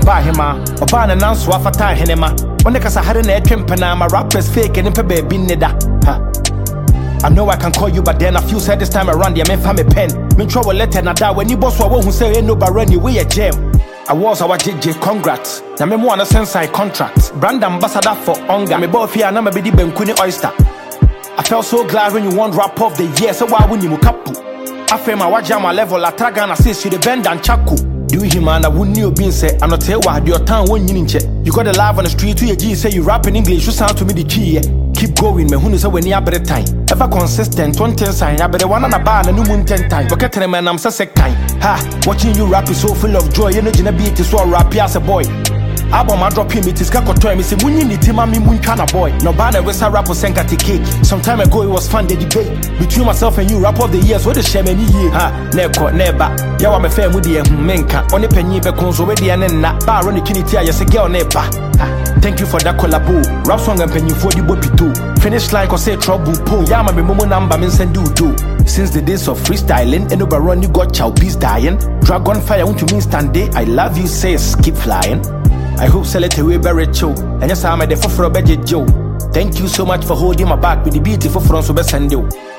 ba hema oba na nanso afata henema one kasa hare na etwempena my rappers fake and pe baby neda ha I know I can call you, but then I feel sad this time around. Yeah, man, find me pen. Me trouble letter na da when you boss wa who say ain't no barani we a jam. I was our JJ, congrats. Now me wanna send side contracts. Brand ambassador for Onga. Me both here, now me be the Benkuni oyster. I felt so glad when you won rap of the year, so why wouldn't you kapu? I feel my wajama level, la tragana says you the bend and chaku. Do you man, I wouldn't you being said, I'm not tell what your town when you check. You got a live on the street to your G say you rap in English, you sound to me the key. Keep going, me who is when you have better time. Ever consistent, 20 sign, I better one on a bar and a moon 10 times. Look at man, I'm so sick time. Ha, watching you rap is so full of joy, energy and a beat is so rap as a boy. Album I drop him, it is Kakotoy, me say, when you need him, I'm moon kind of boy. No banner with a rapper sent at the cake. Some time ago, it was fun, the debate between myself and you, rap of the years, what the shame any year. Ha, never, never. Yaw, I'm a fair with the menka. On a penny, because already and then that bar on the kinity, I say, girl, never. Thank you for that collabo. Rap song and penny for the boppy too. Finish like or say trouble po. Yama be momo number men send do. Since the days of freestyling, and over run you got chow bees dying. Dragon fire won't you mean stand day? I love you, say keep flying. I hope sell it away very chill. And yes, I'm a the for a budget Joe. Thank you so much for holding my back with the beautiful front so best and you.